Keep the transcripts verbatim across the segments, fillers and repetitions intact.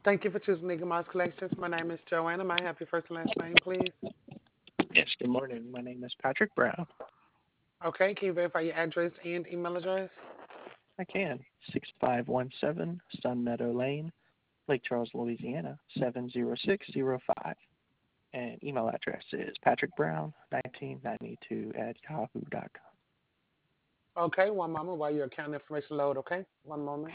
Thank you for choosing Nigga Moss Collections. My name is Joanna. May I have your first and last name, please? Yes, good morning. My name is Patrick Brown. Okay, can you verify your address and email address? I can. six five one seven Sun Meadow Lane, Lake Charles, Louisiana, seven zero six zero five. And email address is patrickbrown nineteen ninety-two at yahoo dot com. Okay, one moment while your account information load, okay? One moment.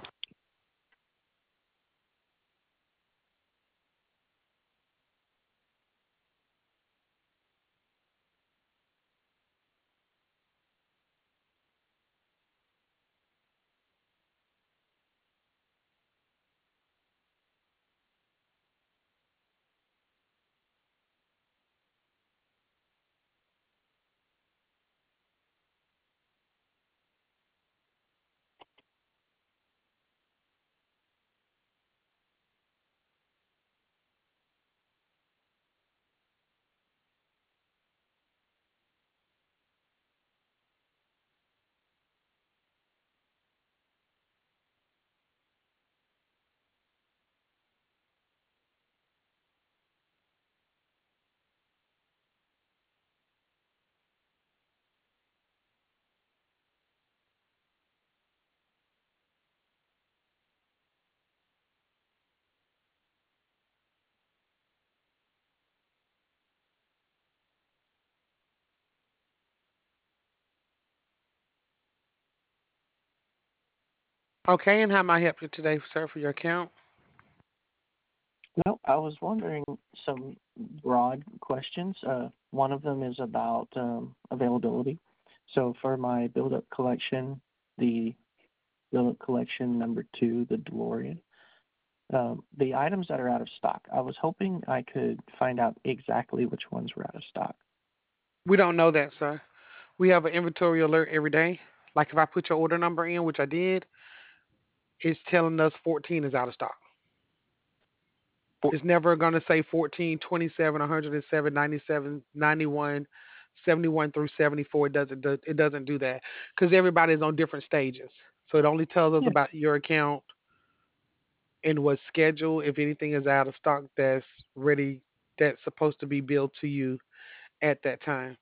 Okay, and how may I help you today, sir, for your account? Well, I was wondering some broad questions. Uh, one of them is about um, availability. So for my build up collection, the build up collection number two, the DeLorean, um, the items that are out of stock, I was hoping I could find out exactly which ones were out of stock. We don't know that, sir. We have an inventory alert every day. Like if I put your order number in, which I did, it's telling us fourteen is out of stock. For, It's never going to say fourteen, twenty-seven, one hundred seven, ninety-seven, ninety-one, seventy-one through seventy-four. It doesn't do, it doesn't do that because everybody's on different stages. So it only tells us yeah, about your account and what schedule, if anything is out of stock that's ready, that's supposed to be billed to you at that time.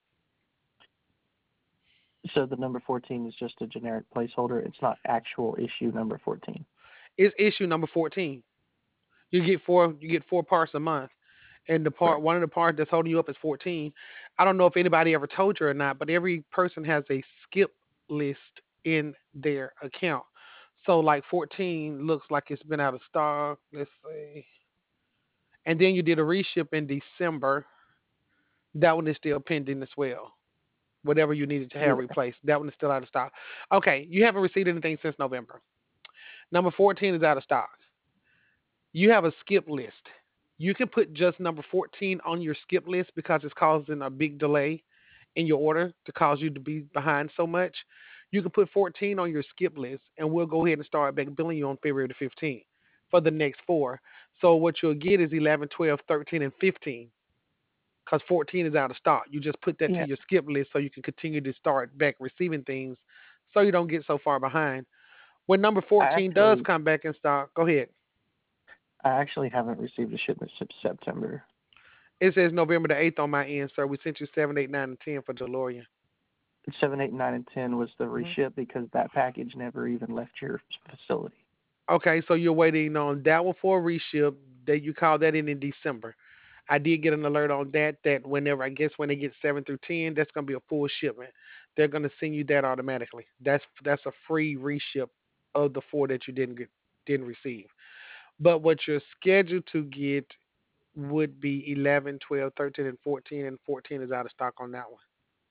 so the number fourteen is just a generic placeholder. It's not actual issue number fourteen. It's issue number fourteen. You get four you get four parts a month. And the part Correct. one of the parts that's holding you up is fourteen. I don't know if anybody ever told you or not, but every person has a skip list in their account. So like fourteen looks like it's been out of stock. Let's see. And then you did a reship in December. That one is still pending as well. Whatever you needed to have Yeah. replaced, that one is still out of stock. Okay, you haven't received anything since November. Number fourteen is out of stock. You have a skip list. You can put just number fourteen on your skip list because it's causing a big delay in your order to cause you to be behind so much. You can put fourteen on your skip list and we'll go ahead and start back billing you on February the fifteenth for the next four. So what you'll get is eleven, twelve, thirteen, and fifteen because fourteen is out of stock. You just put that to Yeah. your skip list so you can continue to start back receiving things so you don't get so far behind. When number I fourteen does actually come back in stock, go ahead. I actually haven't received a shipment since September. It says November the eighth on my end, sir. We sent you seven, eight, nine, and ten for DeLorean. Seven, eight, nine, and ten was the hmm reship because that package never even left your facility. Okay, so you're waiting on that one for a reship. That you called that in in December. I did get an alert on that. That whenever I guess when they get seven through ten, that's gonna be a full shipment. They're gonna send you that automatically. That's that's a free reship of the four that you didn't get didn't receive. But what you're scheduled to get would be eleven, twelve, thirteen, and fourteen, and fourteen is out of stock on that one.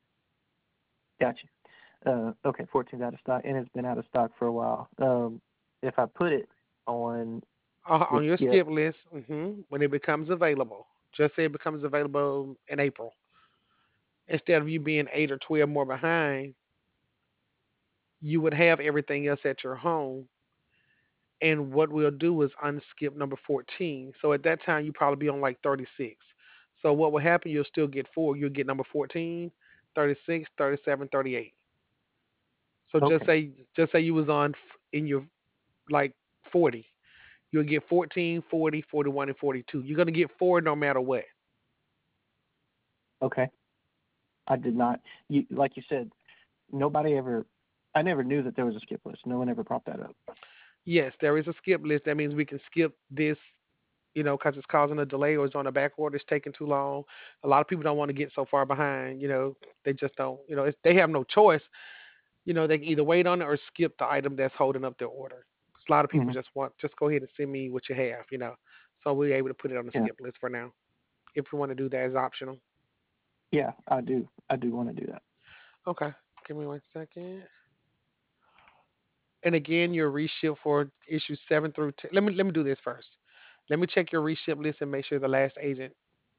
Gotcha. Uh, okay, fourteen's out of stock, and it's been out of stock for a while. Um, if I put it on Uh, the on your skip, skip list, hmm when it becomes available. Just say it becomes available in April. Instead of you being eight or twelve more behind, you would have everything else at your home. And what we'll do is unskip number fourteen. So at that time, you probably be on like thirty-six. So what will happen, you'll still get four. You'll get number fourteen, thirty-six, thirty-seven, thirty-eight. So just okay, say just say you was on f- in your like forty. You'll get fourteen, forty, forty-one, and forty-two. You're going to get four no matter what. Okay. I did not. You like you said, nobody ever. I never knew that there was a skip list. No one ever brought that up. Yes, there is a skip list. That means we can skip this, you know, because it's causing a delay or it's on a back order, it's taking too long. A lot of people don't want to get so far behind, you know, they just don't, you know, it's, they have no choice. You know, they can either wait on it or skip the item that's holding up their order. 'Cause a lot of people Hmm. just want, just go ahead and send me what you have, you know. So we're able to put it on the Yeah. skip list for now. If you want to do that, it's optional. Yeah. I do. I do want to do that. Okay, give me one second. And again, your reship for issue seven through ten. Let me let me do this first. Let me check your reship list and make sure the last agent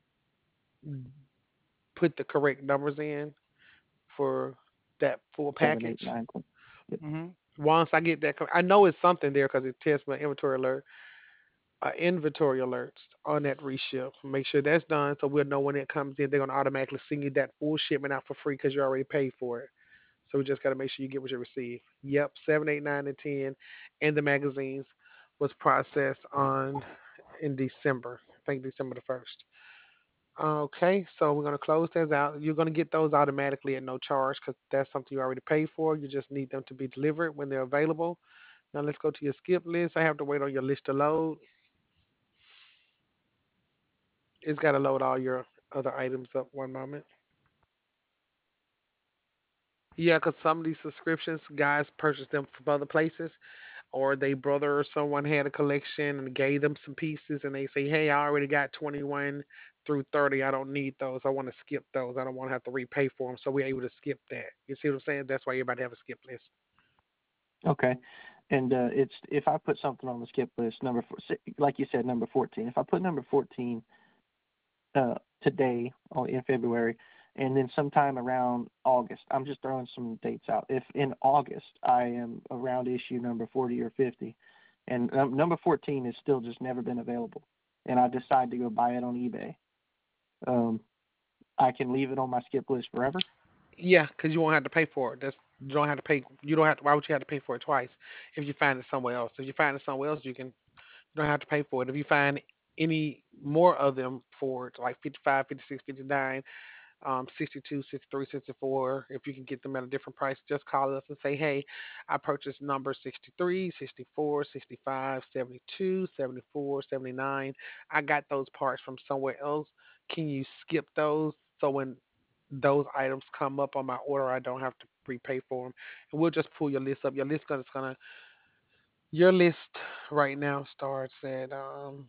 put the correct numbers in for that full Seven, eight, package. nine. Ten. Yep. hmm Once I get that, co- I know it's something there because it tests my inventory alert, uh, inventory alerts on that reship. Make sure that's done so we'll know when it comes in. They're gonna automatically send you that full shipment out for free because you already paid for it. So we just gotta make sure you get what you receive. Yep, seven, eight, nine, and ten, and the magazines was processed on in December. I think December the first. Okay, so we're gonna close those out. You're gonna get those automatically at no charge because that's something you already paid for. You just need them to be delivered when they're available. Now let's go to your skip list. I have to wait on your list to load. It's got to load all your other items up. One moment. Yeah, because some of these subscriptions, guys purchase them from other places, or they brother or someone had a collection and gave them some pieces, and they say, "Hey, I already got twenty-one through thirty. I don't need those. I want to skip those. I don't want to have to repay for them." So we're able to skip that. You see what I'm saying? That's why everybody have a skip list. Okay. And uh, it's if I put something on the skip list, number four, like you said, number fourteen. If I put number fourteen uh, today or in February, and then sometime around August, I'm just throwing some dates out. If in August I am around issue number forty or fifty, and um, number fourteen has still just never been available, and I decide to go buy it on eBay, um, I can leave it on my skip list forever. Yeah, because you won't have to pay for it. That's you don't have to pay. You don't have to. Why would you have to pay for it twice if you find it somewhere else? If you find it somewhere else, you can. You don't have to pay for it. If you find any more of them for like fifty-five, fifty-six, fifty-nine, um, sixty-two, sixty-three, sixty-four. If you can get them at a different price, just call us and say, hey, I purchased number sixty-three, sixty-four, sixty-five, seventy-two, seventy-four, seventy-nine. I got those parts from somewhere else. Can you skip those so when those items come up on my order, I don't have to prepay for them? And we'll just pull your list up. Your list is gonna, your list right now starts at um,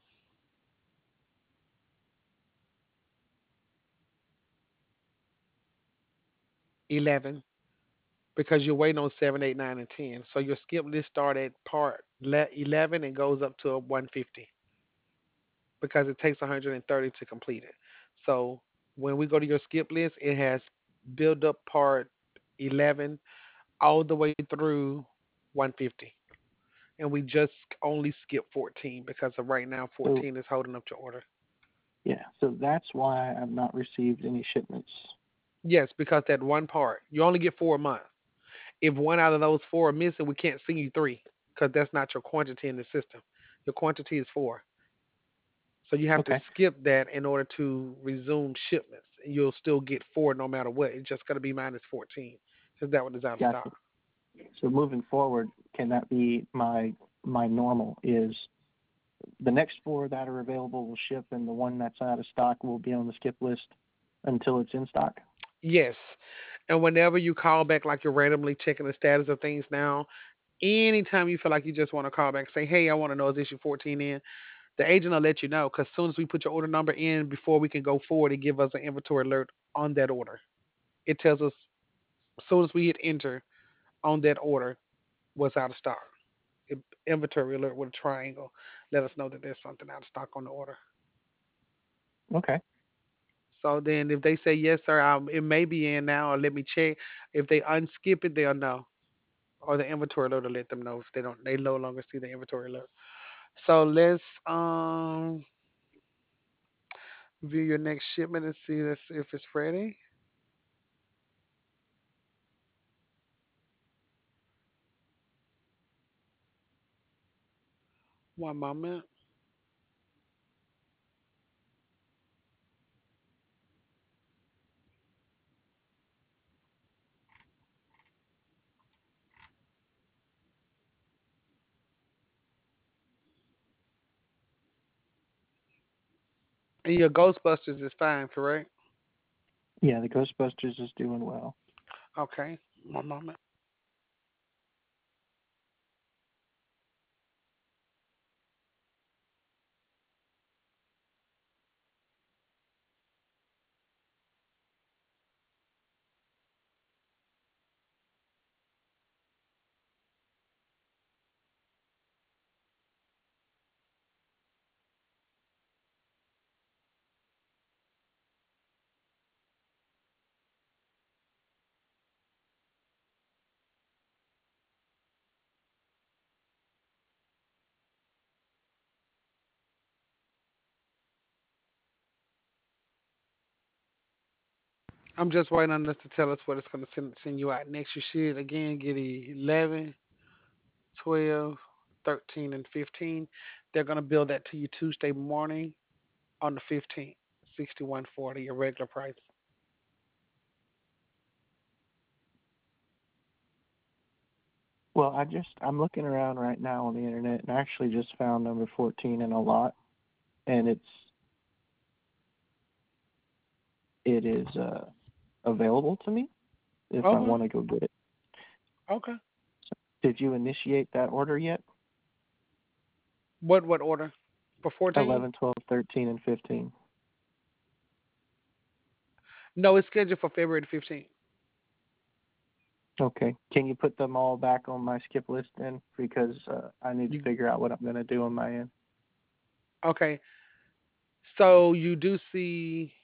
eleven because you're waiting on seven, eight, nine, and ten. So your skip list start at part eleven and goes up to a one fifty because it takes one hundred thirty to complete it. So when we go to your skip list, it has build up part eleven all the way through one fifty. And we just only skip fourteen because of right now So fourteen is holding up your order. yeah, so that's why I've not received any shipments. Yes, because that one part, you only get four a month. If one out of those four are missing, we can't send you three because that's not your quantity in the system. Your quantity is four. So you have to Okay, skip that in order to resume shipments. You'll still get four no matter what. It's just going to be minus fourteen because that one is out of gotcha. stock. So moving forward, can that be my my normal? Is the next four that are available will ship, and the one that's out of stock will be on the skip list until it's in stock? Yes. And whenever you call back, like you're randomly checking the status of things now, anytime you feel like you just want to call back, say, hey, I want to know is issue fourteen in, the agent will let you know because as soon as we put your order number in, before we can go forward, it give us an inventory alert on that order. It tells us as soon as we hit enter on that order what's out of stock. It, inventory alert with a triangle let us know that there's something out of stock on the order. Okay, So then if they say yes, sir, um, it may be in now, or let me check. If they unskip it, they'll know. Or the inventory alert will let them know if they don't they no longer see the inventory alert. So let's um view your next shipment and see this if it's ready. One moment. And your Ghostbusters is fine, correct? Yeah, the Ghostbusters is doing well. Okay. One moment. I'm just waiting on this to tell us what it's going to send, send you out next. You should again get eleven, twelve, thirteen, and fifteen. They're going to bill that to you Tuesday morning on the fifteenth. sixty-one forty, your regular price. Well, I just I'm looking around right now on the internet and I actually just found number fourteen in a lot, and it's it is uh, available to me if I Okay. want to go get it. Okay. Did you initiate that order yet? What what order? For fourteen? Eleven, twelve, thirteen, and fifteen. No, it's scheduled for February the fifteenth. Okay. Can you put them all back on my skip list then? Because uh, I need to You figure out what I'm going to do on my end. okay. So you do see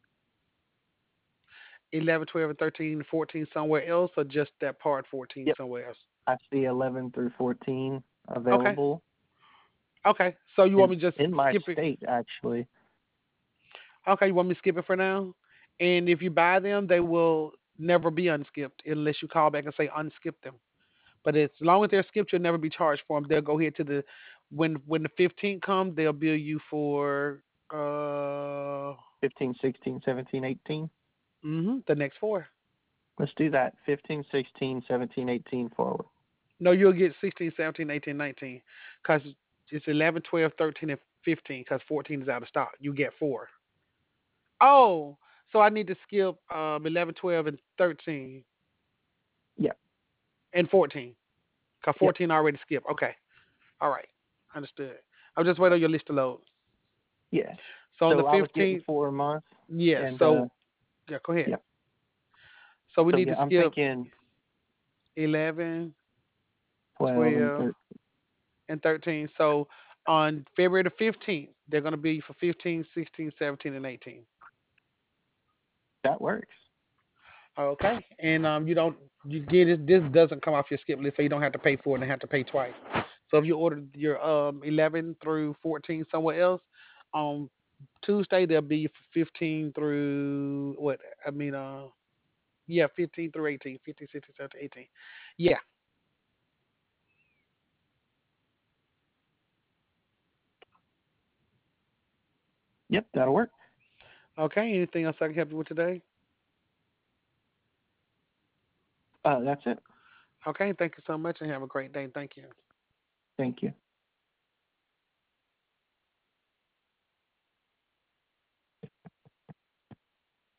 eleven, twelve, and thirteen, and fourteen somewhere else, or just that part fourteen Yep. somewhere else? I see eleven through fourteen Okay. available Okay. So you want in me to just in my skip it? state actually. Okay, you want me to skip it for now? And if you buy them, they will never be unskipped unless you call back and say unskip them. But as long as they're skipped, you'll never be charged for them. They'll go ahead to the when when the fifteenth comes, they'll bill you for uh fifteen, sixteen, seventeen, eighteen. hmm the next four. Let's do that. fifteen, sixteen, seventeen, eighteen forward. No, you'll get sixteen, seventeen, eighteen, nineteen because it's eleven, twelve, thirteen, and fifteen because fourteen is out of stock. You get four. Oh, so I need to skip um eleven, twelve, and thirteen Yep. and fourteen because Yep. fourteen already skipped. Okay. All right. Understood. I'm just waiting on your list to load. Yeah. So on the So I was getting fifteenth, four a month, yeah. and uh, So yeah, go ahead. yep. So we So need yeah, to I'm skip thinking eleven, twelve and twelve, thirteen. and thirteen. So on February the fifteenth, they're going to be for fifteen, sixteen, seventeen, and eighteen. That works. Okay. And um, you don't, you get it, this doesn't come off your skip list, so you don't have to pay for it and have to pay twice. So if you ordered your um eleven through fourteen somewhere else, on Tuesday they'll be for fifteen through what, I mean, uh, yeah, fifteen through eighteen, fifteen, sixteen, seventeen, eighteen. Yeah. Yep, that'll work. Okay. Anything else I can help you with today? Uh, that's it. Okay. Thank you so much and have a great day. Thank you. Thank you.